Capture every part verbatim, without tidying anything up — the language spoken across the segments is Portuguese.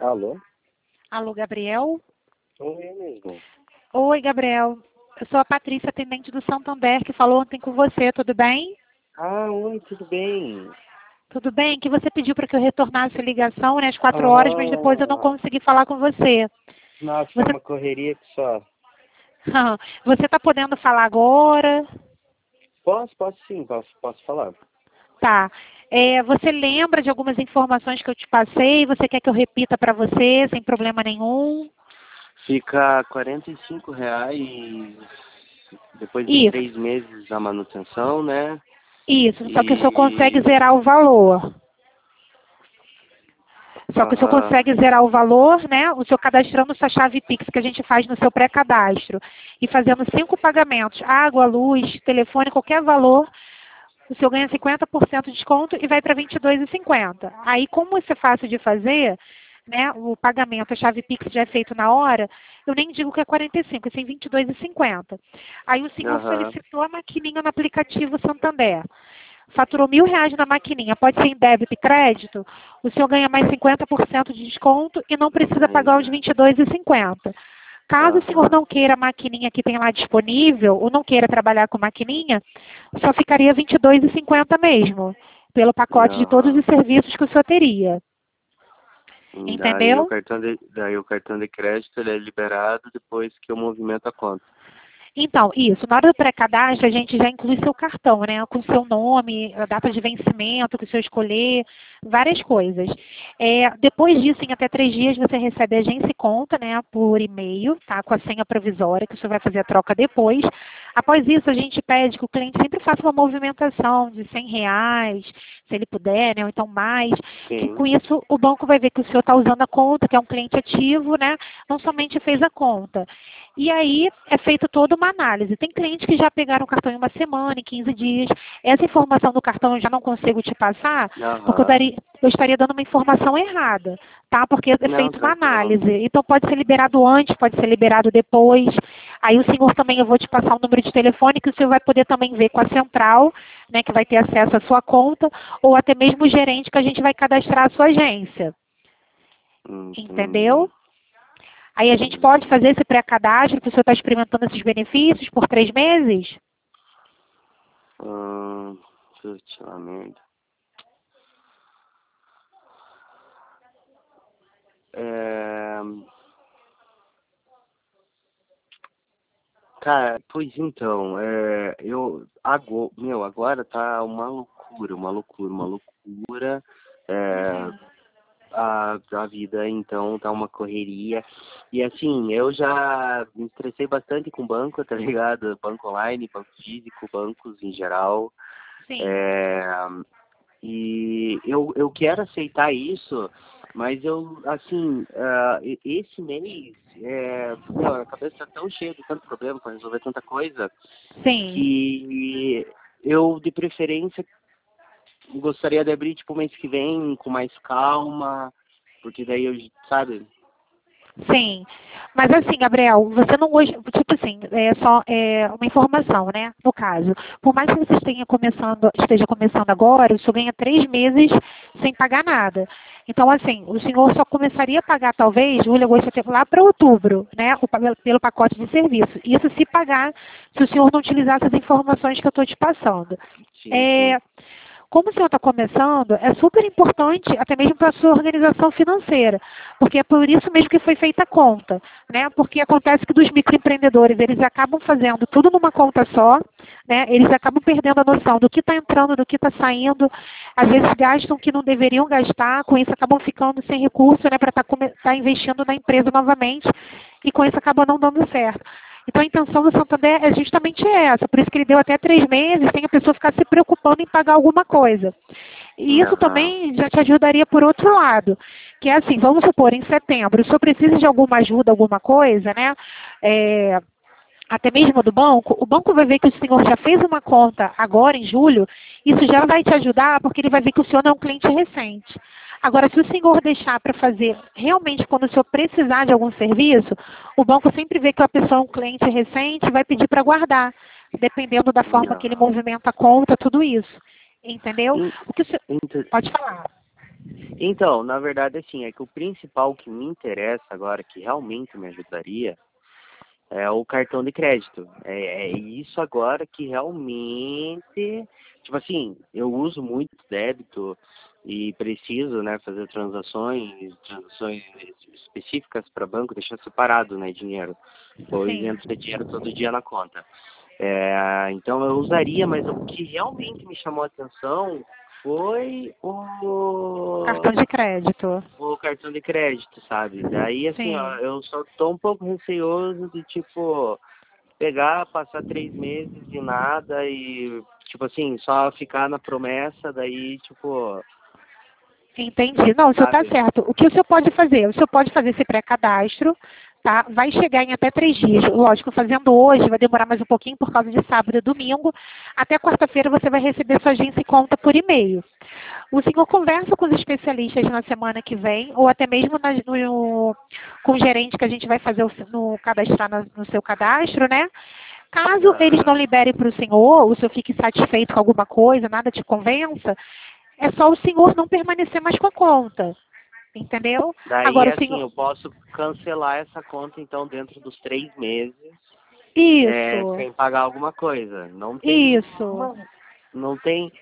Alô? Alô, Gabriel? Oi, é mesmo. Oi, Gabriel. Eu sou a Patrícia, atendente do Santander, que falou ontem com você, tudo bem? Ah, oi, tudo bem? Tudo bem? Que você pediu para que eu retornasse a ligação, né, às quatro horas, mas depois eu não Ah, consegui falar com você. nossa, é Você uma correria que só. você está podendo falar agora? Posso, posso sim, posso, posso falar. Tá. É, você lembra de algumas informações que eu te passei? Você quer que eu repita para você, sem problema nenhum? Fica quarenta e cinco reais depois de Isso, três meses a manutenção, né? isso. Só que o senhor consegue E. zerar o valor. Só que o senhor Aham, consegue zerar o valor, né? O senhor cadastrando sua chave Pix, que a gente faz no seu pré-cadastro, e fazendo cinco pagamentos, água, luz, telefone, qualquer valor, o senhor ganha cinquenta por cento de desconto e vai para vinte e dois reais e cinquenta centavos. Aí, como isso é fácil de fazer, né? O pagamento, a chave Pix já é feito na hora, eu nem digo que é quarenta e cinco, é vinte e dois reais e cinquenta centavos. Aí o senhor aham. solicitou a maquininha no aplicativo Santander. Faturou mil reais na maquininha, pode ser em débito e crédito, o senhor ganha mais cinquenta por cento de desconto e não precisa pagar os Aí, vinte e dois reais e cinquenta centavos. Caso o senhor aham. não queira a maquininha que tem lá disponível, ou não queira trabalhar com maquininha, só ficaria vinte e dois reais e cinquenta centavos mesmo, pelo pacote de todos Aham. os serviços que o senhor teria. Daí o Entendeu? cartão de, daí o cartão de crédito ele é liberado depois que eu movimento a conta. Então, isso. Na hora do pré-cadastro, a gente já inclui seu cartão, né? Com seu nome, a data de vencimento que o senhor escolher, várias coisas. É, depois disso, em até três dias, você recebe a agência e conta, né? Por e-mail, tá? Com a senha provisória, que o senhor vai fazer a troca depois. Após isso, a gente pede que o cliente sempre faça uma movimentação de cem reais, se ele puder, né? Ou então mais. Que Sim. com isso, o banco vai ver que o senhor está usando a conta, que é um cliente ativo, né? Não somente fez a conta. E aí é feita toda uma análise. Tem clientes que já pegaram o cartão em uma semana, em quinze dias. Essa informação do cartão eu já não consigo te passar, porque eu, Aham. daria, eu estaria dando uma informação errada, tá? Porque é Não, feita uma tranquilo. análise. Então pode ser liberado antes, pode ser liberado depois. Aí o senhor também, eu vou te passar o número de telefone que o senhor vai poder também ver com a central, né, que vai ter acesso à sua conta, ou até mesmo o gerente que a gente vai cadastrar a sua agência. Entendi. Entendeu? Aí a gente pode fazer esse pré-cadastro, que o senhor está experimentando esses benefícios por três meses? Hum, puta merda. É... Cara, pois então, é... eu agora, meu, agora tá uma loucura, uma loucura, uma loucura. É... Uhum. A, a vida então tá uma correria. E assim, eu já me estressei bastante com banco, tá ligado? Banco online, banco físico, bancos em geral. Sim. É... E eu, eu quero aceitar isso, mas eu, assim, ah, e- esse mês, é, meu, a cabeça tá tão cheia de tanto problema para resolver tanta coisa, Sim. que eu, de preferência, gostaria de abrir, tipo, mês que vem, com mais calma, porque daí eu, sabe? Sim. Mas assim, Gabriel, você não gosta, tipo assim, é só é, uma informação, né? No caso, por mais que você esteja começando, esteja começando agora, o senhor ganha três meses sem pagar nada. Então, assim, o senhor só começaria a pagar, talvez, julho, agosto, setembro, lá para outubro, né? O, pa- pelo pacote de serviço. Isso se pagar, se o senhor não utilizar essas informações que eu estou te passando. Sim, sim. É, como o senhor está começando, é super importante, até mesmo para a sua organização financeira, porque é por isso mesmo que foi feita a conta, né? Porque acontece que dos microempreendedores, eles acabam fazendo tudo numa conta só, né? Eles acabam perdendo a noção do que está entrando, do que está saindo, às vezes gastam o que não deveriam gastar, com isso acabam ficando sem recurso, né? Para estar tá, tá investindo na empresa novamente, e com isso acaba não dando certo. Então a intenção do Santander é justamente essa, por isso que ele deu até três meses, sem a pessoa ficar se preocupando em pagar alguma coisa. E isso Aham. também já te ajudaria por outro lado, que é assim, vamos supor, em setembro, o senhor precisa de alguma ajuda, alguma coisa, né? É, até mesmo do banco, o banco vai ver que o senhor já fez uma conta agora em julho, isso já vai te ajudar, porque ele vai ver que o senhor não é um cliente recente. Agora, se o senhor deixar para fazer realmente quando o senhor precisar de algum serviço, o banco sempre vê que a pessoa é um cliente recente e vai pedir para guardar, dependendo da forma que ele Aham. movimenta a conta, tudo isso. Entendeu? En- O que o senhor... ent- Pode falar. Então, na verdade, assim, é que o principal que me interessa agora, que realmente me ajudaria, é o cartão de crédito. É, é isso agora que realmente, tipo assim, eu uso muito débito e preciso, né, fazer transações, transações específicas para banco, deixar separado, né, dinheiro. Pois Sim. entra dinheiro todo dia na conta. É, então eu usaria, mas o que realmente me chamou a atenção foi Cartão o de crédito. o cartão de crédito, sabe? Daí, assim, ó, Sim. eu só tô um pouco receoso de, tipo, pegar, passar três meses e nada e, tipo assim, só ficar na promessa, daí, tipo, Entendi. Não, o senhor está sabe? certo. O que o senhor pode fazer? O senhor pode fazer esse pré-cadastro, tá? Vai chegar em até três dias. Lógico, fazendo hoje vai demorar mais um pouquinho por causa de sábado e domingo. Até quarta-feira você vai receber sua agência e conta por e-mail. O senhor conversa com os especialistas na semana que vem, ou até mesmo na- no, com o gerente que a gente vai fazer o, no cadastrar na- no seu cadastro, né? Caso eles não Aham. liberem para o senhor, o senhor fique satisfeito com alguma coisa, nada te convença, é só o senhor não permanecer mais com a conta. Entendeu? Daí, Agora o assim, senhor. eu posso cancelar essa conta, então, dentro dos três meses, é, Isso, sem pagar alguma coisa. Não tem isso. nenhuma, não tem,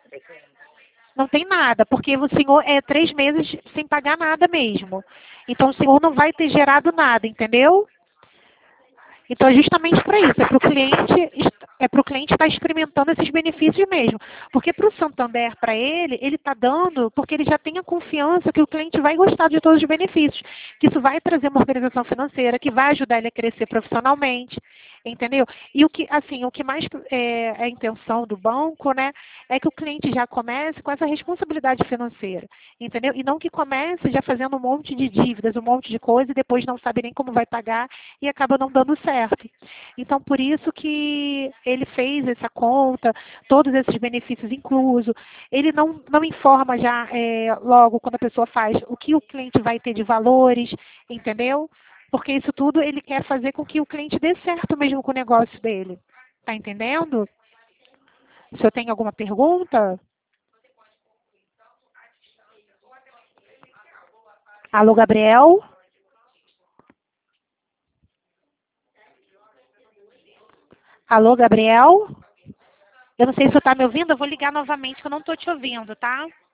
Não tem nada, porque o senhor é três meses sem pagar nada mesmo. Então o senhor não vai ter gerado nada, entendeu? Então, é justamente para isso, é para o cliente, é para o cliente estar experimentando esses benefícios mesmo. Porque para o Santander, para ele, ele está dando porque ele já tem a confiança que o cliente vai gostar de todos os benefícios, que isso vai trazer uma organização financeira, que vai ajudar ele a crescer profissionalmente, entendeu? E o que, assim, o que mais é, é a intenção do banco, né, é que o cliente já comece com essa responsabilidade financeira, entendeu? E não que comece já fazendo um monte de dívidas, um monte de coisa e depois não sabe nem como vai pagar e acaba não dando certo. Então, por isso que ele fez essa conta, todos esses benefícios inclusos. Ele não, não informa já é, logo quando a pessoa faz o que o cliente vai ter de valores, entendeu? Porque isso tudo ele quer fazer com que o cliente dê certo mesmo com o negócio dele. Tá entendendo? O senhor tem alguma pergunta? Alô, Gabriel? Alô, Gabriel? Eu não sei se você está me ouvindo, eu vou ligar novamente que eu não estou te ouvindo, tá?